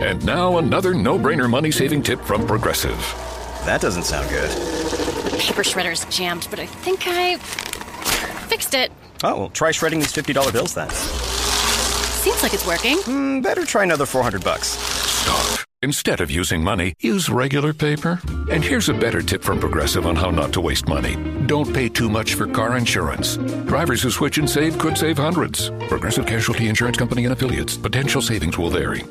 And now another no-brainer money-saving tip from Progressive. That doesn't sound good. The paper shredder's jammed, but I think I fixed it. Oh, well, try shredding these $50 bills then. Seems like it's working. Better try another $400. Stop. Instead of using money, use regular paper. And here's a better tip from Progressive on how not to waste money. Don't pay too much for car insurance. Drivers who switch and save could save hundreds. Progressive Casualty Insurance Company and Affiliates. Potential savings will vary.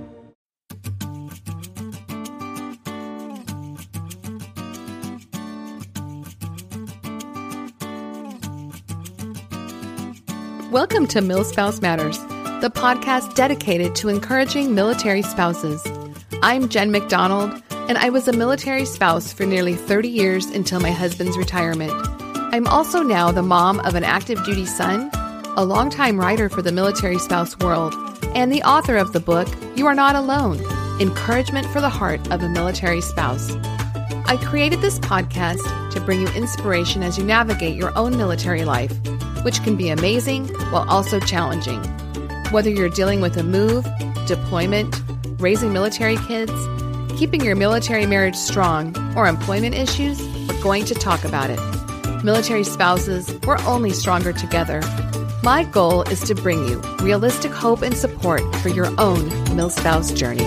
Welcome to MilSpouse Matters, the podcast dedicated to encouraging military spouses. I'm Jen McDonald, and I was a military spouse for nearly 30 years until my husband's retirement. I'm also now the mom of an active duty son, a longtime writer for the military spouse world, and the author of the book, You Are Not Alone, Encouragement for the Heart of a Military Spouse. I created this podcast to bring you inspiration as you navigate your own military life, which can be amazing while also challenging. Whether you're dealing with a move, deployment, raising military kids, keeping your military marriage strong, or employment issues, we're going to talk about it. Military spouses, we're only stronger together. My goal is to bring you realistic hope and support for your own MilSpouse journey.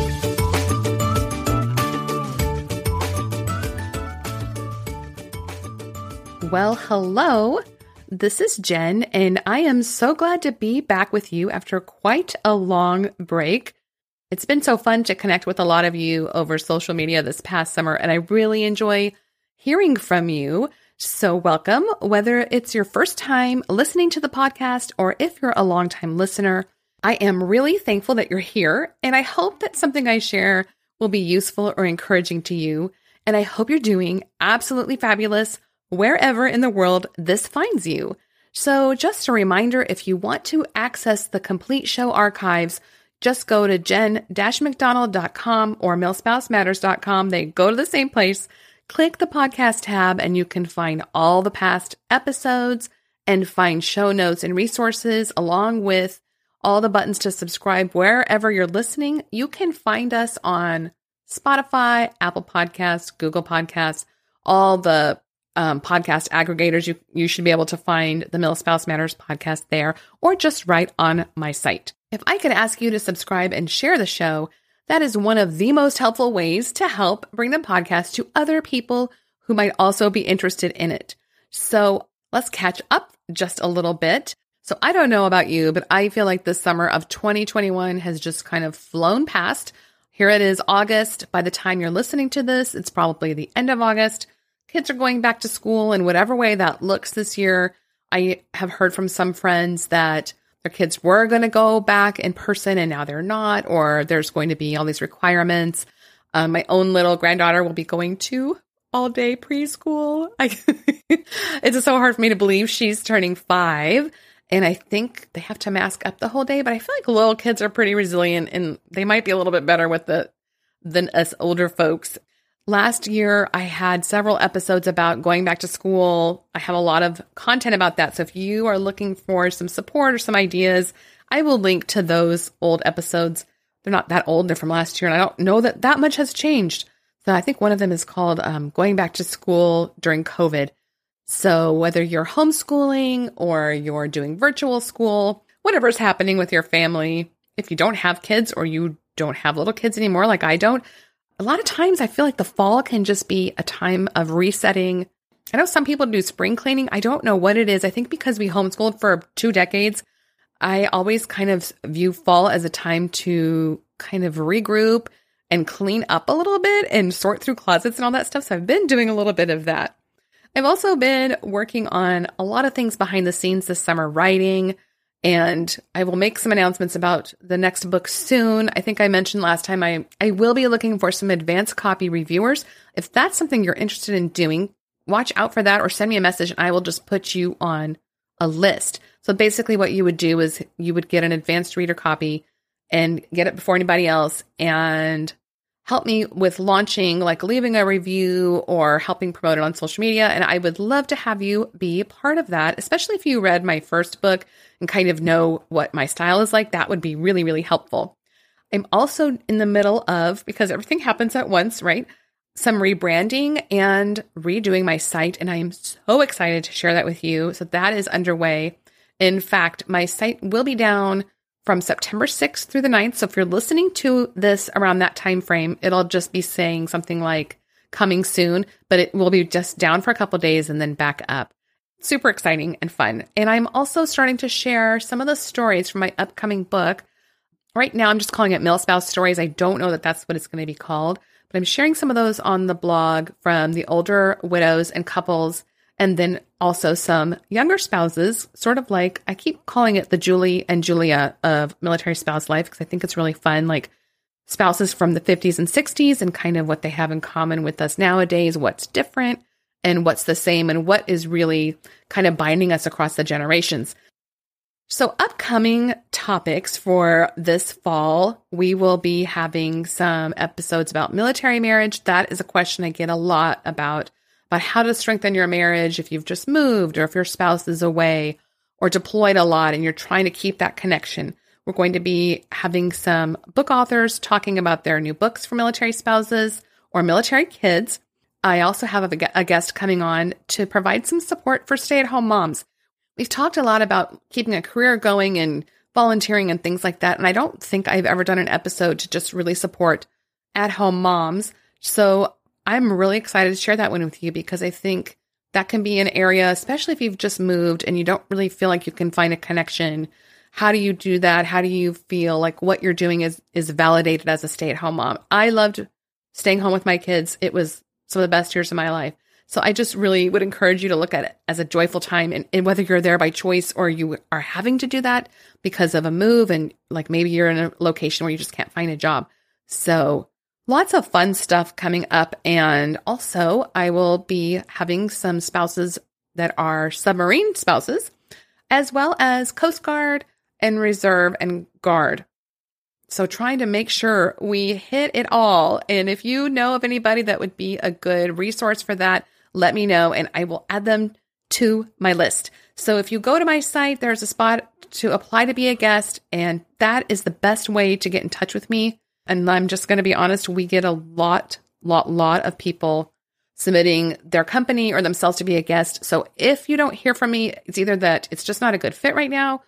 Well, hello. This is Jen, and I am so glad to be back with you after quite a long break. It's been so fun to connect with a lot of you over social media this past summer, and I really enjoy hearing from you. So welcome, whether it's your first time listening to the podcast or if you're a longtime listener. I am really thankful that you're here, and I hope that something I share will be useful or encouraging to you, and I hope you're doing absolutely fabulous wherever in the world this finds you. So just a reminder, if you want to access the complete show archives, just go to jen-mcdonald.com or milspousematters.com. They go to the same place. Click the podcast tab and you can find all the past episodes and find show notes and resources along with all the buttons to subscribe wherever you're listening. You can find us on Spotify, Apple Podcasts, Google Podcasts, all the podcast aggregators. You should be able to find the MilSpouse Matters podcast there, or just right on my site. If I could ask you to subscribe and share the show, that is one of the most helpful ways to help bring the podcast to other people who might also be interested in it. So let's catch up just a little bit. So I don't know about you, but I feel like the summer of 2021 has just kind of flown past. Here it is, August. By the time you're listening to this, it's probably the end of August. Kids are going back to school in whatever way that looks this year. I have heard from some friends that their kids were going to go back in person and now they're not, or there's going to be all these requirements. My own little granddaughter will be going to all-day preschool. It's just so hard for me to believe she's turning 5, and I think they have to mask up the whole day, but I feel like little kids are pretty resilient and they might be a little bit better with than us older folks. Last year, I had several episodes about going back to school. I have a lot of content about that. So if you are looking for some support or some ideas, I will link to those old episodes. They're not that old. They're from last year. And I don't know that much has changed. So I think one of them is called Going Back to School During COVID. So whether you're homeschooling or you're doing virtual school, whatever's happening with your family, if you don't have kids or you don't have little kids anymore like I don't, a lot of times I feel like the fall can just be a time of resetting. I know some people do spring cleaning. I don't know what it is. I think because we homeschooled for 2 decades, I always kind of view fall as a time to kind of regroup and clean up a little bit and sort through closets and all that stuff. So I've been doing a little bit of that. I've also been working on a lot of things behind the scenes this summer, writing, and I will make some announcements about the next book soon. I think I mentioned last time I will be looking for some advanced copy reviewers. If that's something you're interested in doing, watch out for that or send me a message and I will just put you on a list. So basically what you would do is you would get an advanced reader copy and get it before anybody else and help me with launching, like leaving a review or helping promote it on social media. And I would love to have you be part of that, especially if you read my first book and kind of know what my style is like. That would be really, really helpful. I'm also in the middle of, because everything happens at once, right? Some rebranding and redoing my site. And I am so excited to share that with you. So that is underway. In fact, my site will be down from September 6th through the 9th. So if you're listening to this around that time frame, it'll just be saying something like coming soon, but it will be just down for a couple of days and then back up. Super exciting and fun. And I'm also starting to share some of the stories from my upcoming book. Right now, I'm just calling it MilSpouse Stories. I don't know that that's what it's going to be called, but I'm sharing some of those on the blog from the older widows and couples, and then also some younger spouses, sort of like, I keep calling it the Julie and Julia of military spouse life, because I think it's really fun, like spouses from the 50s and 60s and kind of what they have in common with us nowadays, what's different and what's the same, and what is really kind of binding us across the generations. So upcoming topics for this fall, we will be having some episodes about military marriage. That is a question I get a lot about how to strengthen your marriage if you've just moved or if your spouse is away or deployed a lot and you're trying to keep that connection. We're going to be having some book authors talking about their new books for military spouses or military kids. I also have a guest coming on to provide some support for stay-at-home moms. We've talked a lot about keeping a career going and volunteering and things like that. And I don't think I've ever done an episode to just really support at-home moms. So I'm really excited to share that one with you, because I think that can be an area, especially if you've just moved and you don't really feel like you can find a connection. How do you do that? How do you feel like what you're doing is validated as a stay-at-home mom? I loved staying home with my kids. It was some of the best years of my life. So I just really would encourage you to look at it as a joyful time, and whether you're there by choice or you are having to do that because of a move, and like maybe you're in a location where you just can't find a job. So lots of fun stuff coming up. And also I will be having some spouses that are submarine spouses, as well as Coast Guard and Reserve and Guard. So trying to make sure we hit it all. And if you know of anybody that would be a good resource for that, let me know and I will add them to my list. So if you go to my site, there's a spot to apply to be a guest, and that is the best way to get in touch with me. And I'm just going to be honest, we get a lot of people submitting their company or themselves to be a guest. So if you don't hear from me, it's either that it's just not a good fit right now,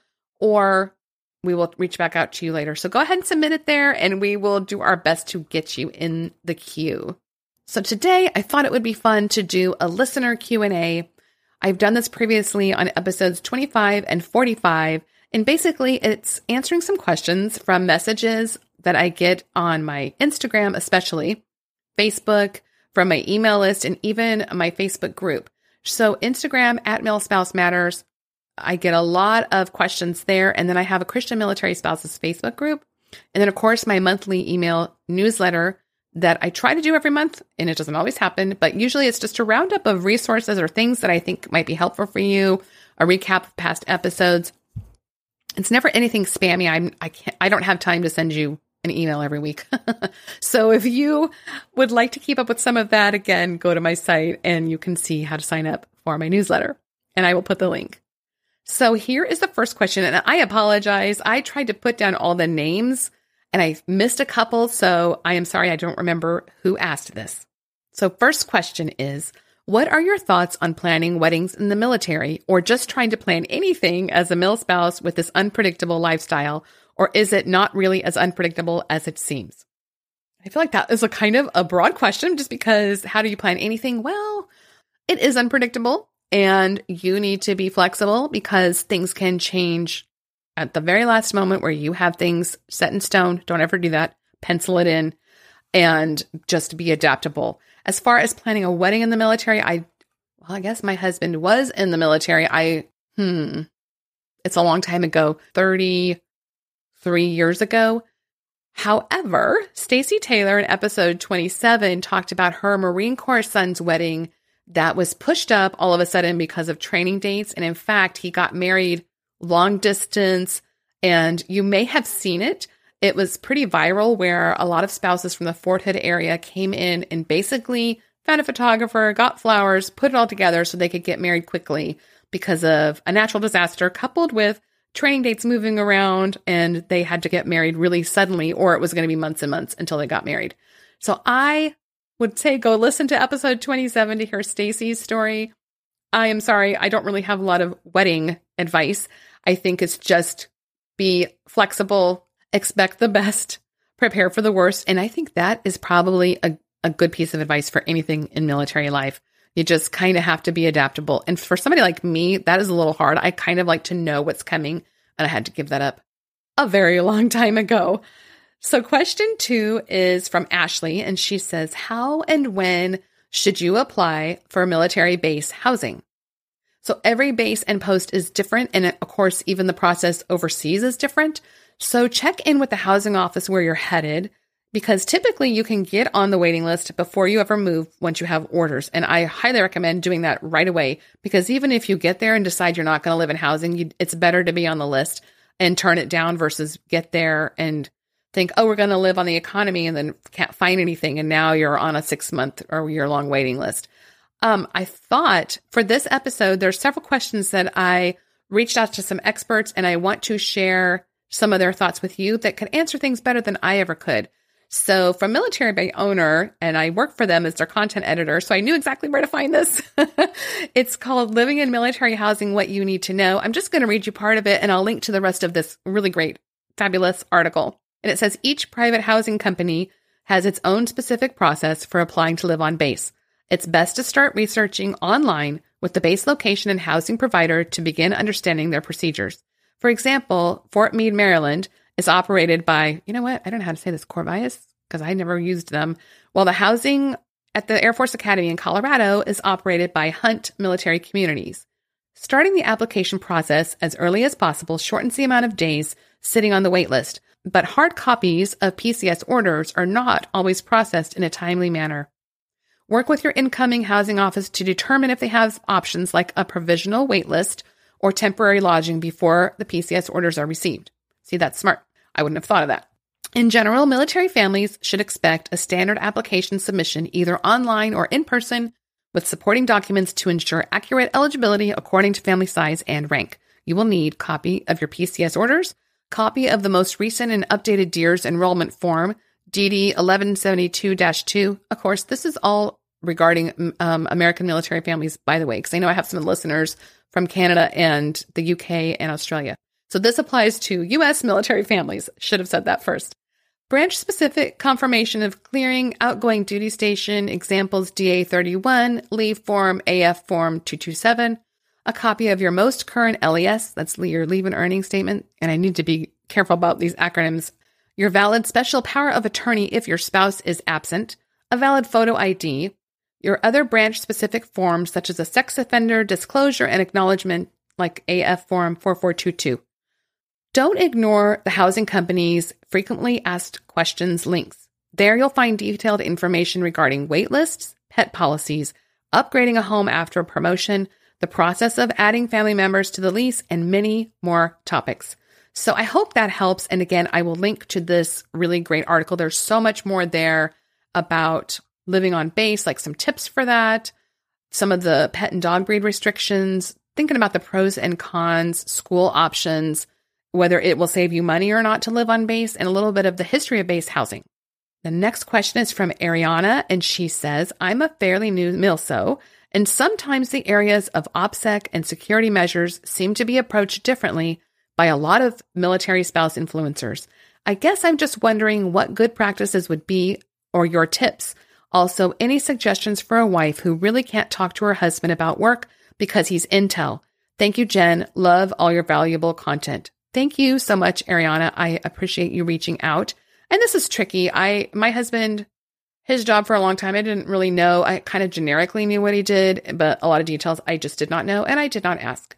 or we will reach back out to you later. So go ahead and submit it there, and we will do our best to get you in the queue. So today I thought it would be fun to do a listener Q&A. I've done this previously on episodes 25 and 45, and basically it's answering some questions from messages that I get on my Instagram, especially Facebook, from my email list, and even my Facebook group. So Instagram at MilSpouse Matters, I get a lot of questions there. And then I have a Christian Military Spouses Facebook group. And then, of course, my monthly email newsletter that I try to do every month, and it doesn't always happen, but usually it's just a roundup of resources or things that I think might be helpful for you, a recap of past episodes. It's never anything spammy. I don't have time to send you an email every week. So if you would like to keep up with some of that, again, go to my site and you can see how to sign up for my newsletter, and I will put the link. So here is the first question, and I apologize. I tried to put down all the names and I missed a couple, so I am sorry I don't remember who asked this. So first question is, what are your thoughts on planning weddings in the military, or just trying to plan anything as a mil spouse with this unpredictable lifestyle, or is it not really as unpredictable as it seems? I feel like that is a kind of a broad question, just because how do you plan anything? Well, it is unpredictable, and you need to be flexible because things can change at the very last moment where you have things set in stone. Don't ever do that. Pencil it in and just be adaptable. As far as planning a wedding in the military, I guess my husband was in the military. It's a long time ago, 33 years ago. However, Stacey Taylor in episode 27 talked about her Marine Corps son's wedding that was pushed up all of a sudden because of training dates. And in fact, he got married long distance, and you may have seen it. It was pretty viral, where a lot of spouses from the Fort Hood area came in and basically found a photographer, got flowers, put it all together so they could get married quickly because of a natural disaster coupled with training dates moving around and they had to get married really suddenly, or it was going to be months and months until they got married. So I would say go listen to episode 27 to hear Stacy's story. I am sorry, I don't really have a lot of wedding advice. I think it's just be flexible, expect the best, prepare for the worst. And I think that is probably a good piece of advice for anything in military life. You just kind of have to be adaptable. And for somebody like me, that is a little hard. I kind of like to know what's coming, and I had to give that up a very long time ago. So question 2 is from Ashley, and she says, how and when should you apply for military base housing? So every base and post is different, and of course, even the process overseas is different. So check in with the housing office where you're headed, because typically you can get on the waiting list before you ever move once you have orders. And I highly recommend doing that right away, because even if you get there and decide you're not going to live in housing, it's better to be on the list and turn it down versus get there and think, oh, we're going to live on the economy and then can't find anything. And now you're on a 6-month or year-long waiting list. I thought for this episode, there's several questions that I reached out to some experts, and I want to share some of their thoughts with you that could answer things better than I ever could. So from Military Bay Owner, and I work for them as their content editor, so I knew exactly where to find this. It's called Living in Military Housing, What You Need to Know. I'm just going to read you part of it, and I'll link to the rest of this really great, fabulous article. And it says, each private housing company has its own specific process for applying to live on base. It's best to start researching online with the base location and housing provider to begin understanding their procedures. For example, Fort Meade, Maryland, is operated by, you know what? I don't know how to say this, Corvias, because I never used them. While the housing at the Air Force Academy in Colorado is operated by Hunt Military Communities. Starting the application process as early as possible shortens the amount of days sitting on the wait list, but hard copies of PCS orders are not always processed in a timely manner. Work with your incoming housing office to determine if they have options like a provisional wait list or temporary lodging before the PCS orders are received. See, that's smart. I wouldn't have thought of that. In general, military families should expect a standard application submission either online or in person with supporting documents to ensure accurate eligibility according to family size and rank. You will need copy of your PCS orders, copy of the most recent and updated DEERS enrollment form, DD 1172-2. Of course, this is all regarding American military families, by the way, because I know I have some listeners from Canada and the UK and Australia. So this applies to U.S. military families. Should have said that first. Branch-specific confirmation of clearing, outgoing duty station, examples DA-31, leave form, AF form 227, a copy of your most current LES, that's your leave and earning statement, and I need to be careful about these acronyms, your valid special power of attorney if your spouse is absent, a valid photo ID, your other branch-specific forms such as a sex offender disclosure and acknowledgement like AF form 4422. Don't ignore the housing company's frequently asked questions links. There you'll find detailed information regarding wait lists, pet policies, upgrading a home after a promotion, the process of adding family members to the lease, and many more topics. So I hope that helps. And again, I will link to this really great article. There's so much more there about living on base, like some tips for that, some of the pet and dog breed restrictions, thinking about the pros and cons, school options, whether it will save you money or not to live on base, and a little bit of the history of base housing. The next question is from Ariana, and she says, I'm a fairly new MILSO, and sometimes the areas of OPSEC and security measures seem to be approached differently by a lot of military spouse influencers. I guess I'm just wondering what good practices would be or your tips. Also, any suggestions for a wife who really can't talk to her husband about work because he's intel. Thank you, Jen. Love all your valuable content. Thank you so much, Ariana. I appreciate you reaching out. And this is tricky. My husband, his job for a long time, I didn't really know. I kind of generically knew what he did, but a lot of details I just did not know, and I did not ask.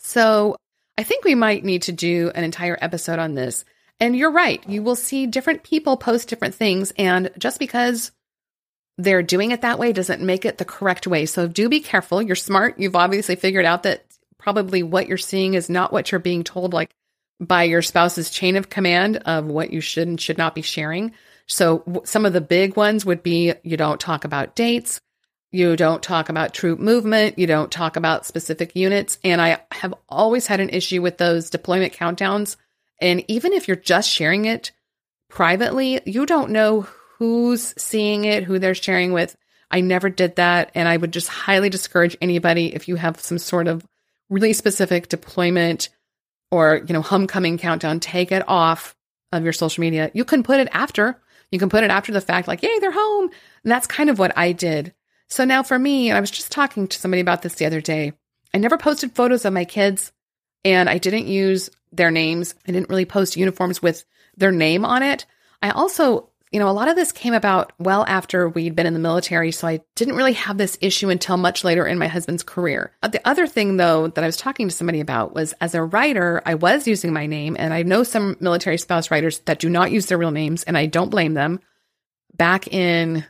So I think we might need to do an entire episode on this. And you're right. You will see different people post different things, and just because they're doing it that way doesn't make it the correct way. So do be careful. You're smart. You've obviously figured out that probably what you're seeing is not what you're being told, like by your spouse's chain of command of what you should and should not be sharing. So some of the big ones would be, you don't talk about dates. You don't talk about troop movement. You don't talk about specific units. And I have always had an issue with those deployment countdowns. And even if you're just sharing it privately, you don't know who's seeing it, who they're sharing with. I never did that. And I would just highly discourage anybody, if you have some sort of really specific deployment or, homecoming countdown, take it off of your social media. You can put it after. You can put it after the fact, like, yay, they're home. And that's kind of what I did. So now for me, and I was just talking to somebody about this the other day, I never posted photos of my kids, and I didn't use their names. I didn't really post uniforms with their name on it. I also, a lot of this came about well after we'd been in the military, so I didn't really have this issue until much later in my husband's career. The other thing, though, that I was talking to somebody about was, as a writer, I was using my name, and I know some military spouse writers that do not use their real names, and I don't blame them. Back in,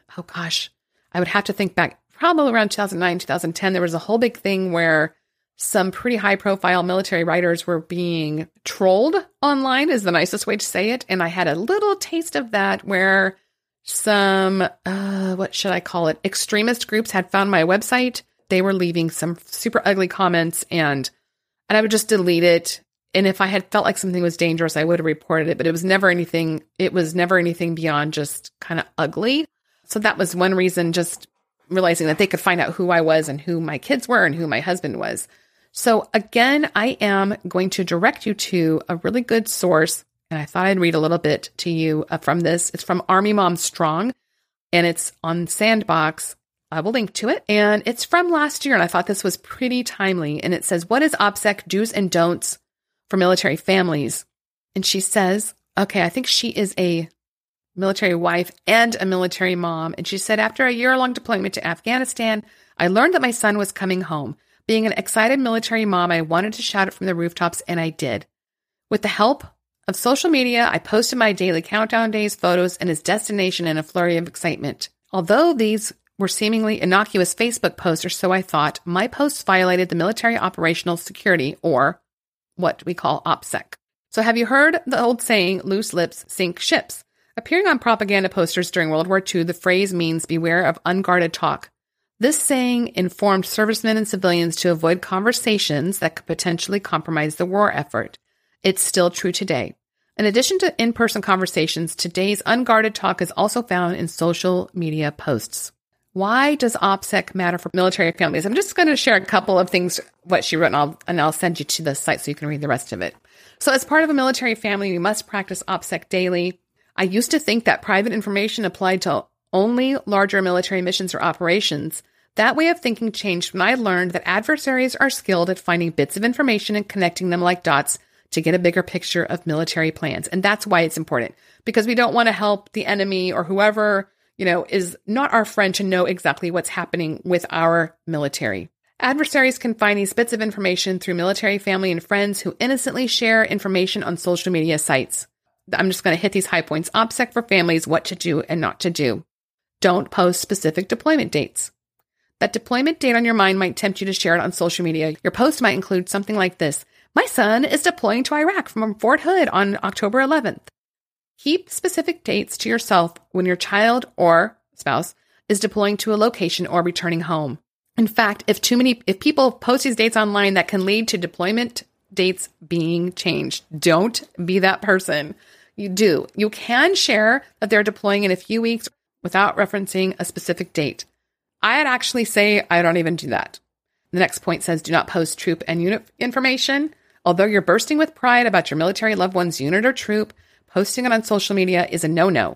I would have to think back, probably around 2009, 2010, there was a whole big thing where some pretty high-profile military writers were being trolled online, is the nicest way to say it. And I had a little taste of that where some, what should I call it, extremist groups had found my website. They were leaving some super ugly comments, and I would just delete it. And if I had felt like something was dangerous, I would have reported it. But it was never anything beyond just kind of ugly. So that was one reason, just realizing that they could find out who I was and who my kids were and who my husband was. So again, I am going to direct you to a really good source. And I thought I'd read a little bit to you from this. It's from Army Mom Strong, and it's on Sandbox. I will link to it. And it's from last year, and I thought this was pretty timely. And it says, what is OPSEC do's and don'ts for military families? And she says, okay, I think she is a military wife and a military mom. And she said, after a year-long deployment to Afghanistan, I learned that my son was coming home. Being an excited military mom, I wanted to shout it from the rooftops, and I did. With the help of social media, I posted my daily countdown days, photos, and his destination in a flurry of excitement. Although these were seemingly innocuous Facebook posts, or so I thought, my posts violated the military operational security, or what we call OPSEC. So have you heard the old saying, loose lips sink ships? Appearing on propaganda posters during World War II, the phrase means beware of unguarded talk. This saying informed servicemen and civilians to avoid conversations that could potentially compromise the war effort. It's still true today. In addition to in-person conversations, today's unguarded talk is also found in social media posts. Why does OPSEC matter for military families? I'm just going to share a couple of things, what she wrote, and I'll send you to the site so you can read the rest of it. So as part of a military family, we must practice OPSEC daily. I used to think that private information applied to only larger military missions or operations. That way of thinking changed when I learned that adversaries are skilled at finding bits of information and connecting them like dots to get a bigger picture of military plans. And that's why it's important, because we don't want to help the enemy or whoever, is not our friend to know exactly what's happening with our military. Adversaries can find these bits of information through military family and friends who innocently share information on social media sites. I'm just going to hit these high points. OPSEC for families, what to do and not to do. Don't post specific deployment dates. That deployment date on your mind might tempt you to share it on social media. Your post might include something like this. My son is deploying to Iraq from Fort Hood on October 11th. Keep specific dates to yourself when your child or spouse is deploying to a location or returning home. In fact, if people post these dates online, that can lead to deployment dates being changed. Don't be that person. You can share that they're deploying in a few weeks without referencing a specific date. I'd actually say I don't even do that. The next point says, do not post troop and unit information. Although you're bursting with pride about your military loved one's unit or troop, posting it on social media is a no-no. I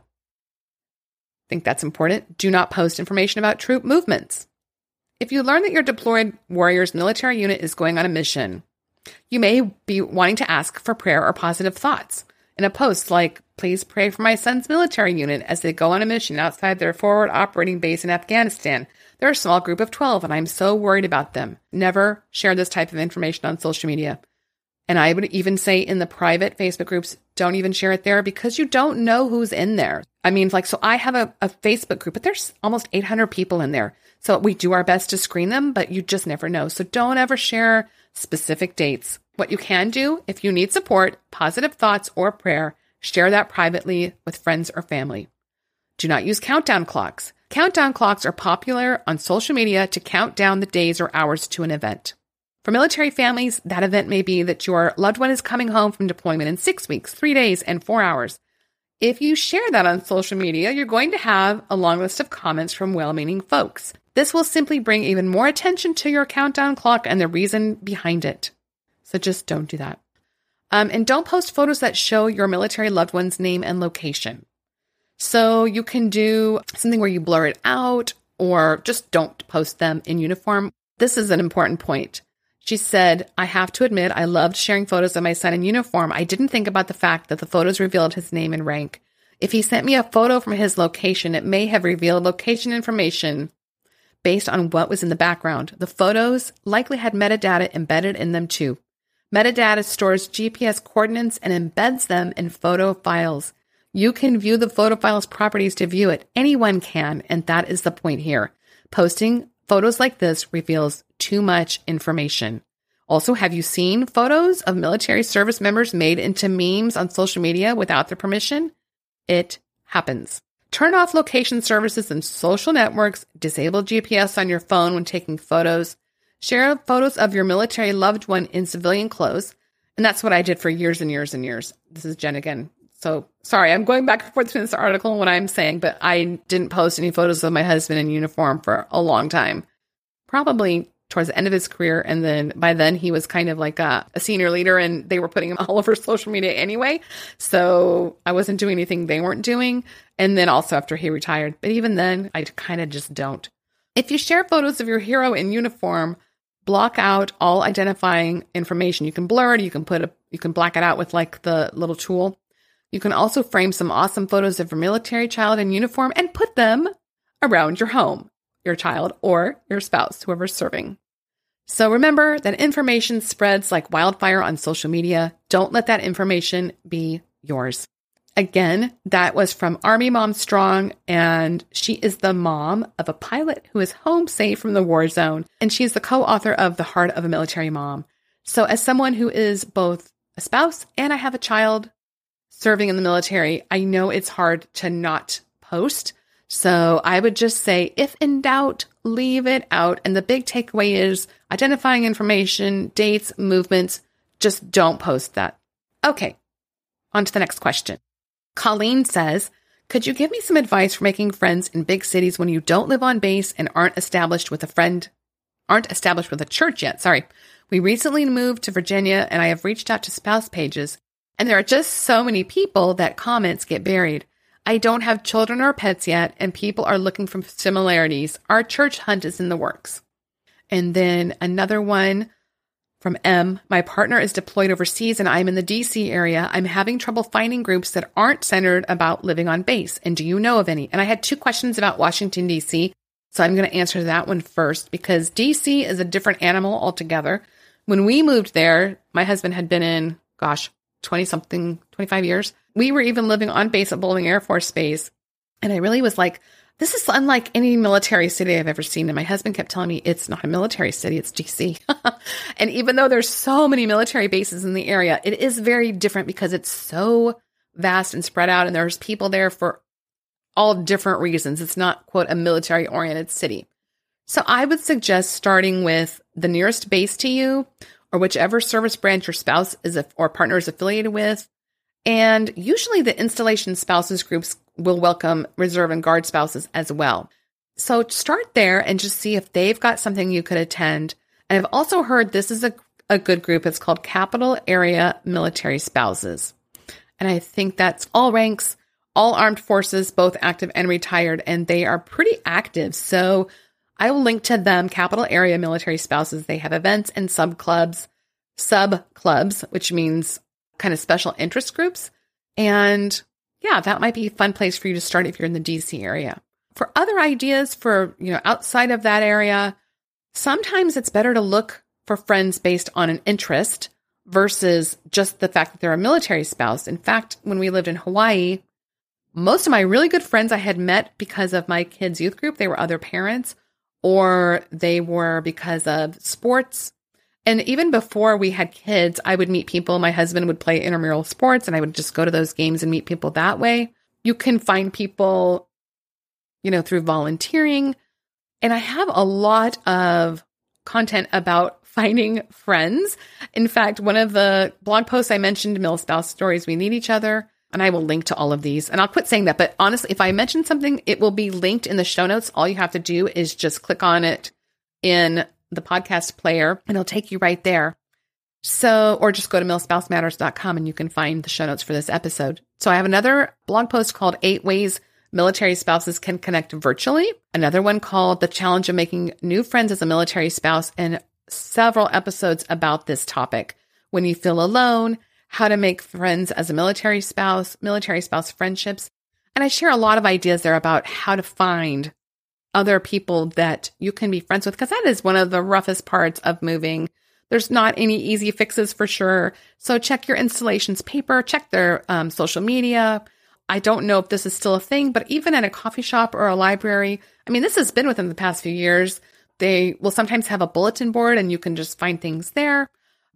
think that's important. Do not post information about troop movements. If you learn that your deployed warrior's military unit is going on a mission, you may be wanting to ask for prayer or positive thoughts. In a post like, please pray for my son's military unit as they go on a mission outside their forward operating base in Afghanistan. They're a small group of 12, and I'm so worried about them. Never share this type of information on social media. And I would even say in the private Facebook groups, don't even share it there because you don't know who's in there. I mean, so I have a Facebook group, but there's almost 800 people in there. So we do our best to screen them, but you just never know. So don't ever share specific dates. What you can do, if you need support, positive thoughts, or prayer, share that privately with friends or family. Do not use countdown clocks. Countdown clocks are popular on social media to count down the days or hours to an event. For military families, that event may be that your loved one is coming home from deployment in 6 weeks, 3 days, and 4 hours. If you share that on social media, you're going to have a long list of comments from well-meaning folks. This will simply bring even more attention to your countdown clock and the reason behind it. So just don't do that. And don't post photos that show your military loved one's name and location. So you can do something where you blur it out or just don't post them in uniform. This is an important point. She said, I have to admit, I loved sharing photos of my son in uniform. I didn't think about the fact that the photos revealed his name and rank. If he sent me a photo from his location, it may have revealed location information based on what was in the background. The photos likely had metadata embedded in them too. Metadata stores GPS coordinates and embeds them in photo files. You can view the photo file's properties to view it. Anyone can, and that is the point here. Posting photos like this reveals too much information. Also, have you seen photos of military service members made into memes on social media without their permission? It happens. Turn off location services and social networks. Disable GPS on your phone when taking photos. Share photos of your military loved one in civilian clothes. And that's what I did for years and years and years. This is Jen again. So sorry, I'm going back and forth in this article and what I'm saying, but I didn't post any photos of my husband in uniform for a long time. Probably towards the end of his career. And then by then he was kind of like a senior leader and they were putting him all over social media anyway. So I wasn't doing anything they weren't doing. And then also after he retired. But even then, I kind of just don't. If you share photos of your hero in uniform, block out all identifying information. You can blur it. You can black it out with like the little tool. You can also frame some awesome photos of your military child in uniform and put them around your home, your child, or your spouse, whoever's serving. So remember that information spreads like wildfire on social media. Don't let that information be yours. Again, that was from Army Mom Strong, and she is the mom of a pilot who is home safe from the war zone, and she's the co-author of The Heart of a Military Mom. So as someone who is both a spouse and I have a child serving in the military, I know it's hard to not post. So I would just say, if in doubt, leave it out. And the big takeaway is identifying information, dates, movements. Just don't post that. Okay, on to the next question. Colleen says, could you give me some advice for making friends in big cities when you don't live on base and aren't established with a church yet? Sorry. We recently moved to Virginia and I have reached out to spouse pages and there are just so many people that comments get buried. I don't have children or pets yet, and people are looking for similarities. Our church hunt is in the works. And then another one from M. My partner is deployed overseas, and I'm in the D.C. area. I'm having trouble finding groups that aren't centered about living on base. And do you know of any? And I had 2 questions about Washington, D.C., so I'm going to answer that one first, because D.C. is a different animal altogether. When we moved there, my husband had been in, 25 years. We were even living on base at Bolling Air Force Base. And I really was like, this is unlike any military city I've ever seen. And my husband kept telling me it's not a military city, it's DC. And even though there's so many military bases in the area, it is very different because it's so vast and spread out. And there's people there for all different reasons. It's not, quote, a military oriented city. So I would suggest starting with the nearest base to you, or whichever service branch your spouse is or partner is affiliated with. And usually the installation spouses groups will welcome reserve and guard spouses as well. So start there and just see if they've got something you could attend. And I've also heard this is a good group. It's called Capital Area Military Spouses. And I think that's all ranks, all armed forces, both active and retired, and they are pretty active. So I will link to them, Capital Area Military Spouses. They have events and sub-clubs, which means kind of special interest groups. And yeah, that might be a fun place for you to start if you're in the DC area. For other ideas for, outside of that area, sometimes it's better to look for friends based on an interest versus just the fact that they're a military spouse. In fact, when we lived in Hawaii, most of my really good friends I had met because of my kids' youth group. They were other parents, or they were because of sports. And even before we had kids, I would meet people. My husband would play intramural sports, and I would just go to those games and meet people that way. You can find people, through volunteering. And I have a lot of content about finding friends. In fact, one of the blog posts I mentioned, Milspouse Stories We Need Each Other, and I will link to all of these. And I'll quit saying that. But honestly, if I mention something, it will be linked in the show notes. All you have to do is just click on it in the podcast player and it'll take you right there. So, or just go to milspousematters.com and you can find the show notes for this episode. So I have another blog post called 8 Ways Military Spouses Can Connect Virtually. Another one called The Challenge of Making New Friends as a Military Spouse, and several episodes about this topic. When you feel alone, how to make friends as a military spouse friendships. And I share a lot of ideas there about how to find other people that you can be friends with, because that is one of the roughest parts of moving. There's not any easy fixes for sure. So check your installations paper, check their social media. I don't know if this is still a thing, but even at a coffee shop or a library, I mean, this has been within the past few years. They will sometimes have a bulletin board and you can just find things there.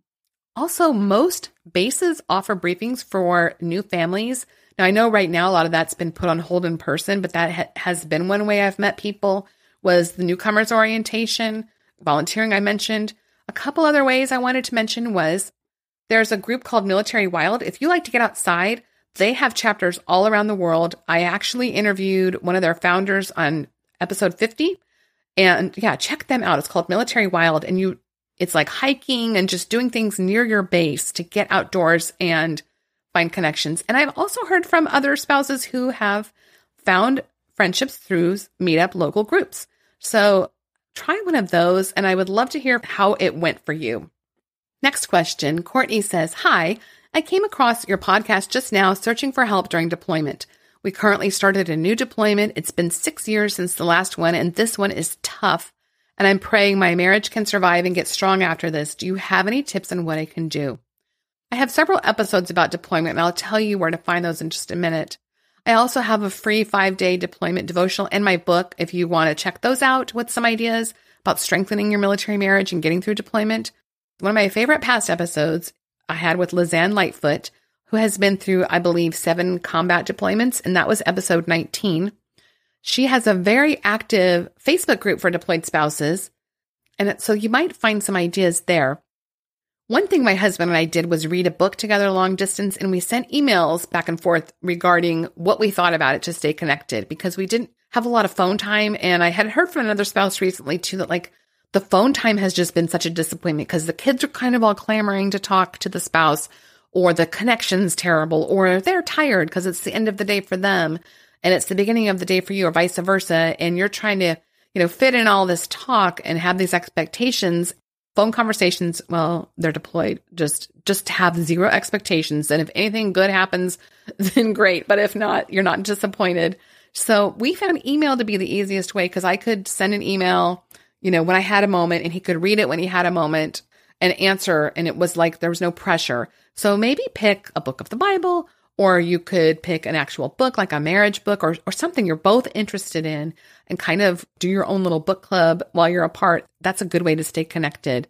Also, most bases offer briefings for new families. Now, I know right now a lot of that's been put on hold in person, but that has been one way I've met people, was the newcomers orientation, volunteering I mentioned. A couple other ways I wanted to mention was there's a group called Military Wild. If you like to get outside, they have chapters all around the world. I actually interviewed one of their founders on episode 50. And yeah, check them out. It's called Military Wild. And it's like hiking and just doing things near your base to get outdoors and find connections. And I've also heard from other spouses who have found friendships through meetup local groups. So try one of those, and I would love to hear how it went for you. Next question. Courtney says, "Hi, I came across your podcast just now searching for help during deployment. We currently started a new deployment. It's been 6 years since the last one, and this one is tough. And I'm praying my marriage can survive and get strong after this. Do you have any tips on what I can do?" I have several episodes about deployment, and I'll tell you where to find those in just a minute. I also have a free 5-day deployment devotional and my book if you want to check those out with some ideas about strengthening your military marriage and getting through deployment. One of my favorite past episodes I had with Lizanne Lightfoot, who has been through, I believe, 7 combat deployments, and that was episode 19. She has a very active Facebook group for deployed spouses, and so you might find some ideas there. One thing my husband and I did was read a book together long distance, and we sent emails back and forth regarding what we thought about it to stay connected, because we didn't have a lot of phone time. And I had heard from another spouse recently too that like the phone time has just been such a disappointment because the kids are kind of all clamoring to talk to the spouse, or the connection's terrible, or they're tired because it's the end of the day for them and it's the beginning of the day for you, or vice versa. And you're trying to, fit in all this talk and have these expectations. Phone conversations, well, they're deployed. Just have zero expectations. And if anything good happens, then great. But if not, you're not disappointed. So we found email to be the easiest way, because I could send an email, when I had a moment, and he could read it when he had a moment and answer. And it was like there was no pressure. So maybe pick a book of the Bible, or you could pick an actual book, like a marriage book, or something you're both interested in, and kind of do your own little book club while you're apart. That's a good way to stay connected.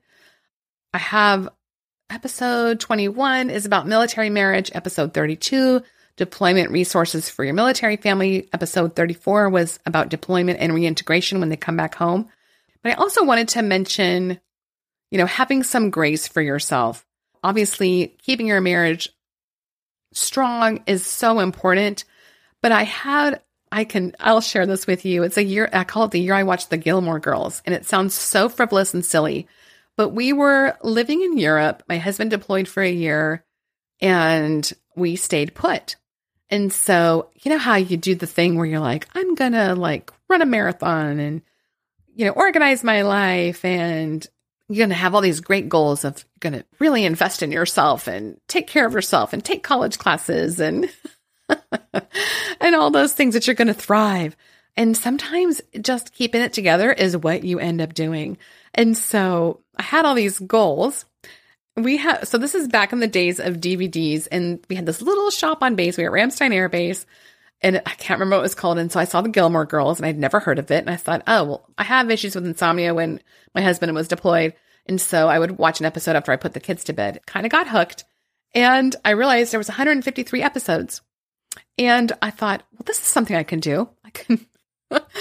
I have episode 21 is about military marriage. Episode 32, deployment resources for your military family. Episode 34 was about deployment and reintegration when they come back home. But I also wanted to mention, having some grace for yourself. Obviously, keeping your marriage strong is so important, but I'll share this with you. It's a year, I call it the year I watched the Gilmore Girls, and it sounds so frivolous and silly, but we were living in Europe. My husband deployed for a year and we stayed put. And so, how you do the thing where you're like, I'm going to run a marathon and, organize my life, and you're going to have all these great goals of going to really invest in yourself and take care of yourself and take college classes and and all those things that you're going to thrive. And sometimes just keeping it together is what you end up doing. And so I had all these goals. So this is back in the days of DVDs, and we had this little shop on base. We were at Ramstein Air Base, and I can't remember what it was called. And so I saw the Gilmore Girls, and I'd never heard of it. And I thought, oh, well, I have issues with insomnia when my husband was deployed. And so I would watch an episode after I put the kids to bed. Kind of got hooked. And I realized there was 153 episodes. And I thought, well, this is something I can do.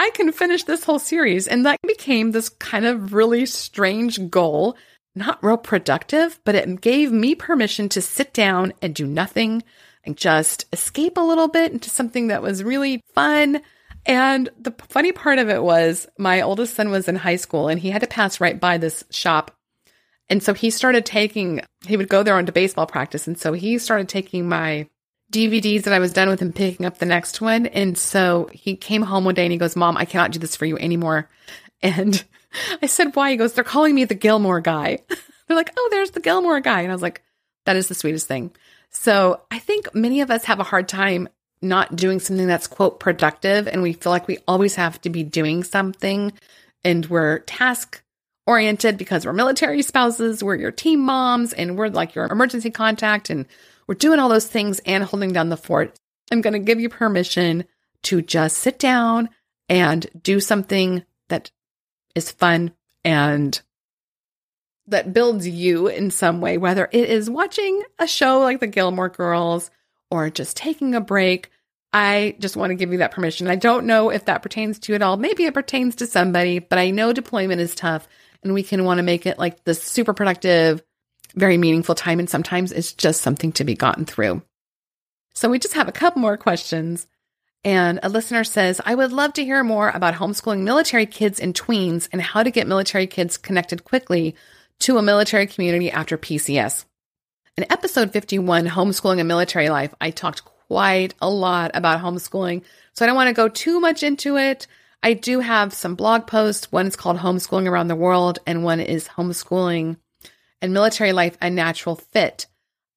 I can finish this whole series. And that became this kind of really strange goal, not real productive, but it gave me permission to sit down and do nothing and just escape a little bit into something that was really fun. And the funny part of it was my oldest son was in high school and he had to pass right by this shop. And so he would go there on to baseball practice. And so he started taking my DVDs that I was done with and picking up the next one. And so he came home one day and he goes, Mom, I cannot do this for you anymore. And I said, why? He goes, they're calling me the Gilmore guy. They're like, oh, there's the Gilmore guy. And I was like, that is the sweetest thing. So I think many of us have a hard time not doing something that's, quote, productive. And we feel like we always have to be doing something. And we're task oriented because we're military spouses, we're your team moms, and we're like your emergency contact. And we're doing all those things and holding down the fort. I'm going to give you permission to just sit down and do something that is fun and that builds you in some way, whether it is watching a show like the Gilmore Girls or just taking a break. I just want to give you that permission. I don't know if that pertains to you at all. Maybe it pertains to somebody, but I know deployment is tough and we can want to make it like this super productive, very meaningful time. And sometimes it's just something to be gotten through. So we just have a couple more questions. And a listener says, I would love to hear more about homeschooling military kids and tweens and how to get military kids connected quickly to a military community after PCS. In episode 51, Homeschooling and Military Life, I talked quite a lot about homeschooling, so I don't want to go too much into it. I do have some blog posts. One is called Homeschooling Around the World, and one is Homeschooling and Military Life, a Natural Fit.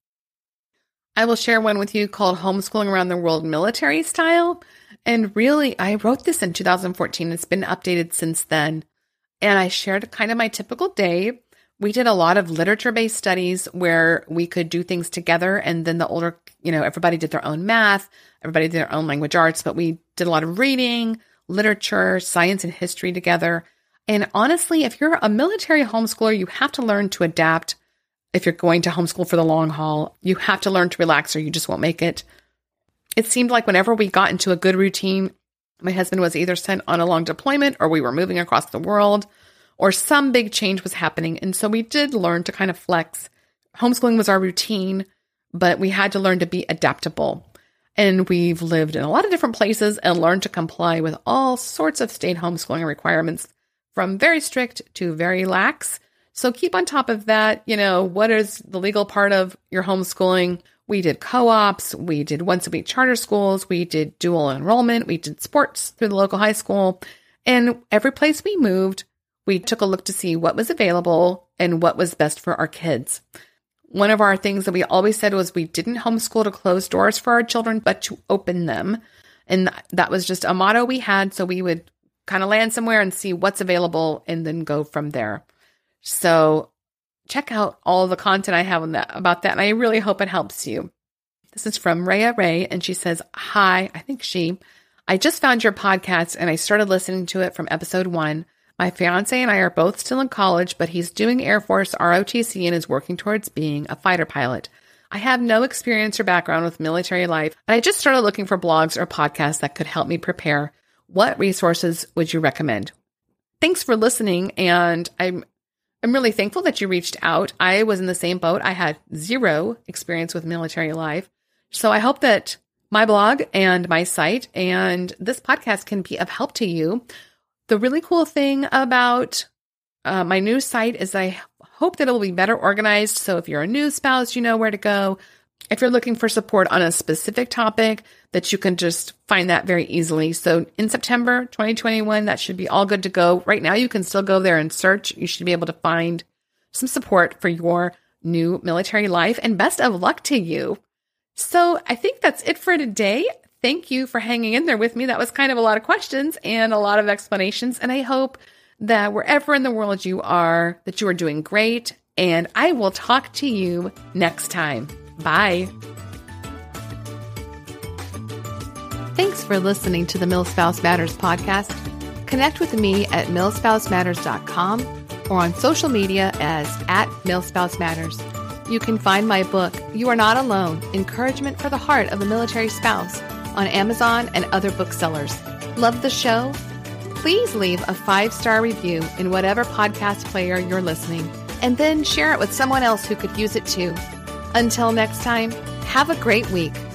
I will share one with you called Homeschooling Around the World Military Style. And really, I wrote this in 2014. It's been updated since then. And I shared kind of my typical day. We did a lot of literature-based studies where we could do things together. And then the older, everybody did their own math. Everybody did their own language arts. But we did a lot of reading, literature, science, and history together. And honestly, if you're a military homeschooler, you have to learn to adapt. If you're going to homeschool for the long haul, you have to learn to relax or you just won't make it. It seemed like whenever we got into a good routine, my husband was either sent on a long deployment or we were moving across the world or some big change was happening. And so we did learn to kind of flex. Homeschooling was our routine, but we had to learn to be adaptable. And we've lived in a lot of different places and learned to comply with all sorts of state homeschooling requirements, from very strict to very lax. So keep on top of that. What is the legal part of your homeschooling? We did co-ops. We did once-a-week charter schools. We did dual enrollment. We did sports through the local high school. And every place we moved, we took a look to see what was available and what was best for our kids. One of our things that we always said was we didn't homeschool to close doors for our children, but to open them. And that was just a motto we had. So we would kind of land somewhere and see what's available and then go from there. So check out all the content I have about that. And I really hope it helps you. This is from Rhea Ray. And she says, hi, I just found your podcast and I started listening to it from episode 1. My fiance and I are both still in college, but he's doing Air Force ROTC and is working towards being a fighter pilot. I have no experience or background with military life, and I just started looking for blogs or podcasts that could help me prepare. What resources would you recommend? Thanks for listening. And I'm really thankful that you reached out. I was in the same boat. I had zero experience with military life. So I hope that my blog and my site and this podcast can be of help to you. The really cool thing about my new site is I hope that it will be better organized. So if you're a new spouse, you know where to go. If you're looking for support on a specific topic, that you can just find that very easily. So in September 2021, that should be all good to go. Right now, you can still go there and search. You should be able to find some support for your new military life, and best of luck to you. So I think that's it for today. Thank you for hanging in there with me. That was kind of a lot of questions and a lot of explanations. And I hope that wherever in the world you are, that you are doing great. And I will talk to you next time. Bye. Thanks for listening to the MilSpouse Matters podcast. Connect with me at milspousematters.com or on social media as @milspousematters. You can find my book, You Are Not Alone, Encouragement for the Heart of a Military Spouse, on Amazon and other booksellers. Love the show? please leave a 5-star review in whatever podcast player you're listening, and then share it with someone else who could use it too. Until next time, have a great week.